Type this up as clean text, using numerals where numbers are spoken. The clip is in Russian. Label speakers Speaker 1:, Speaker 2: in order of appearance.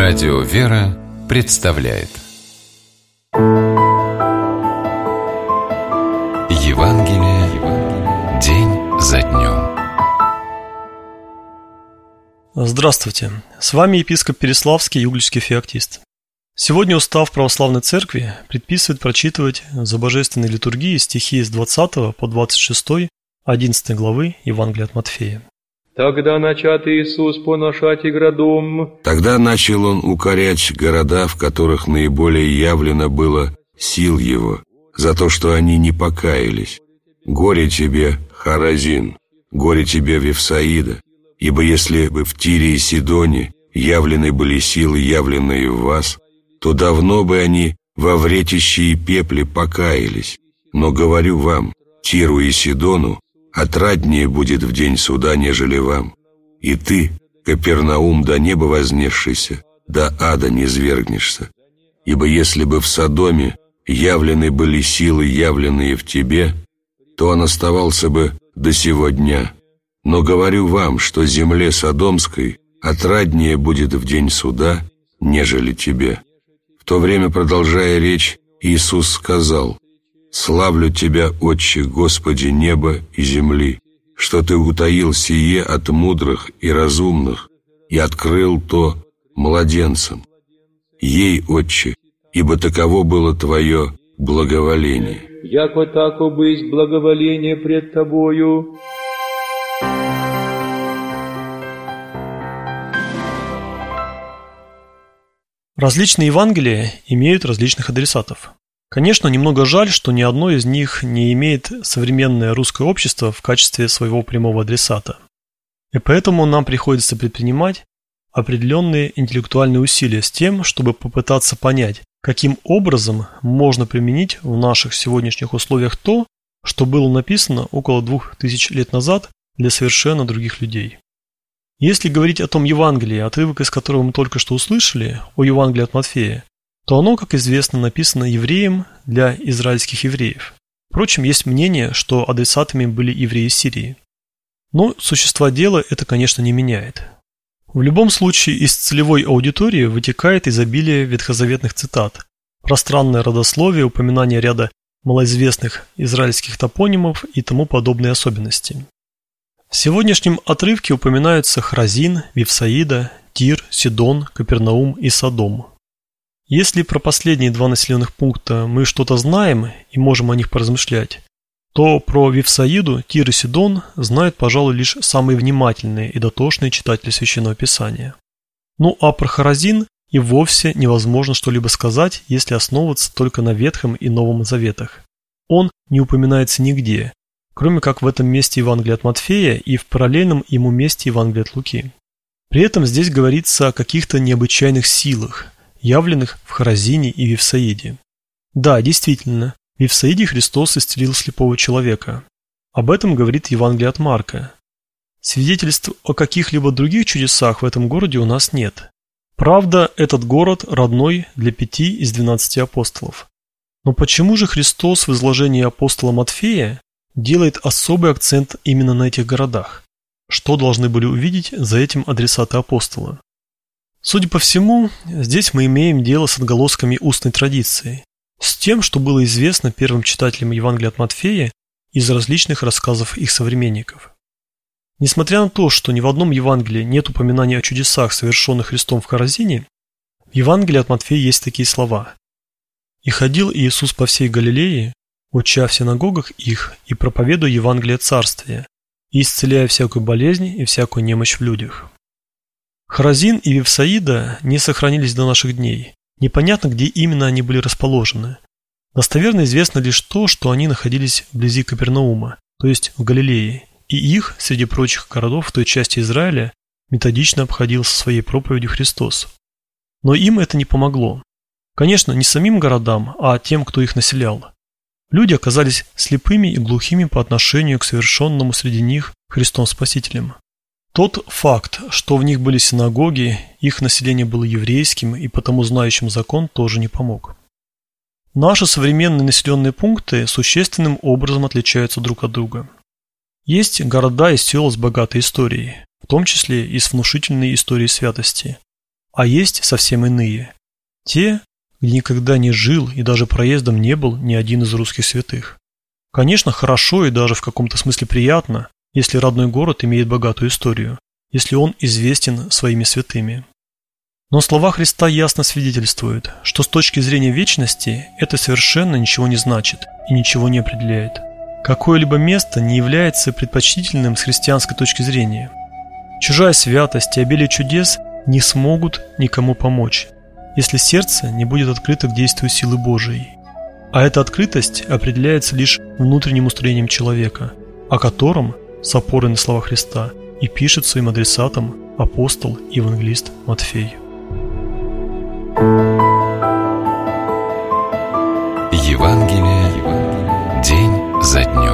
Speaker 1: Радио «Вера» представляет Евангелие день за днем.
Speaker 2: Здравствуйте, с вами епископ Переславский и Угличский феоктист. Сегодня устав православной церкви предписывает прочитывать за божественной литургией стихи с 20 по 26, 11 главы Евангелия от Матфея.
Speaker 3: Тогда начат Иисус поношать и градом.
Speaker 4: Тогда начал он укорять города, в которых наиболее явлено было сил его, за то, что они не покаялись. Горе тебе, Хоразин, горе тебе, Вифсаида, ибо если бы в Тире и Сидоне явлены были силы, явленные в вас, то давно бы они во вретище и пепле покаялись. Но говорю вам, Тиру и Сидону отраднее будет в день суда, нежели вам. И ты, Капернаум, до неба вознесшийся, до ада не низвергнешься. Ибо если бы в Содоме явлены были силы, явленные в тебе, то он оставался бы до сего дня. Но говорю вам, что земле Содомской отраднее будет в день суда, нежели тебе». В то время, продолжая речь, Иисус сказал: «Славлю Тебя, Отче, Господи неба и земли, что Ты утаил сие от мудрых и разумных и открыл то младенцам. Ей, Отче, ибо таково было Твое благоволение».
Speaker 3: «Яко тако бысть благоволение пред Тобою».
Speaker 2: Различные Евангелия имеют различных адресатов. Конечно, немного жаль, что ни одно из них не имеет современное русское общество в качестве своего прямого адресата. И поэтому нам приходится предпринимать определенные интеллектуальные усилия с тем, чтобы попытаться понять, каким образом можно применить в наших сегодняшних условиях то, что было написано около 2000 лет назад для совершенно других людей. Если говорить о том Евангелии, отрывок из которого мы только что услышали, о Евангелии от Матфея, то оно, как известно, написано евреем для израильских евреев. Впрочем, есть мнение, что адресатами были евреи Сирии. Но существа дела это, конечно, не меняет. В любом случае, из целевой аудитории вытекает изобилие ветхозаветных цитат, пространное родословие, упоминание ряда малоизвестных израильских топонимов и тому подобные особенности. В сегодняшнем отрывке упоминаются Хоразин, Вифсаида, Тир, Сидон, Капернаум и Содом. Если про последние два населенных пункта мы что-то знаем и можем о них поразмышлять, то про Вифсаиду, Тир и Сидон знают, пожалуй, лишь самые внимательные и дотошные читатели Священного Писания. Ну а про Хоразин и вовсе невозможно что-либо сказать, если основываться только на Ветхом и Новом Заветах. Он не упоминается нигде, кроме как в этом месте Евангелия от Матфея и в параллельном ему месте Евангелия от Луки. При этом здесь говорится о каких-то необычайных силах, явленных в Хоразине и Вифсаиде. Да, действительно, в Вифсаиде Христос исцелил слепого человека. Об этом говорит Евангелие от Марка. Свидетельств о каких-либо других чудесах в этом городе у нас нет. Правда, этот город родной для 5 из 12 апостолов. Но почему же Христос в изложении апостола Матфея делает особый акцент именно на этих городах? Что должны были увидеть за этим адресаты апостола? Судя по всему, здесь мы имеем дело с отголосками устной традиции, с тем, что было известно первым читателям Евангелия от Матфея из различных рассказов их современников. Несмотря на то, что ни в одном Евангелии нет упоминания о чудесах, совершенных Христом в Хоразине, в Евангелии от Матфея есть такие слова: «И ходил Иисус по всей Галилее, уча в синагогах их и проповедуя Евангелие Царствия, и исцеляя всякую болезнь и всякую немощь в людях». Хоразин и Вифсаида не сохранились до наших дней. Непонятно, где именно они были расположены. Достоверно известно лишь то, что они находились вблизи Капернаума, то есть в Галилее, и их, среди прочих городов в той части Израиля, методично обходил со своей проповедью Христос. Но им это не помогло. Конечно, не самим городам, а тем, кто их населял. Люди оказались слепыми и глухими по отношению к совершенному среди них Христом Спасителем. Тот факт, что в них были синагоги, их население было еврейским и потому знающим закон, тоже не помог. Наши современные населенные пункты существенным образом отличаются друг от друга. Есть города и села с богатой историей, в том числе и с внушительной историей святости. а есть совсем иные. Те, где никогда не жил и даже проездом не был ни один из русских святых. Конечно, хорошо и даже в каком-то смысле приятно, если родной город имеет богатую историю, если он известен своими святыми. Но слова Христа ясно свидетельствуют, что с точки зрения вечности это совершенно ничего не значит и ничего не определяет. Какое-либо место не является предпочтительным с христианской точки зрения. Чужая святость и обилие чудес не смогут никому помочь, если сердце не будет открыто к действию силы Божией. А эта открытость определяется лишь внутренним устроением человека, о котором, с опорой на слова Христа, и пишет своим адресатам апостол и евангелист Матфей.
Speaker 1: Евангелие день за днем.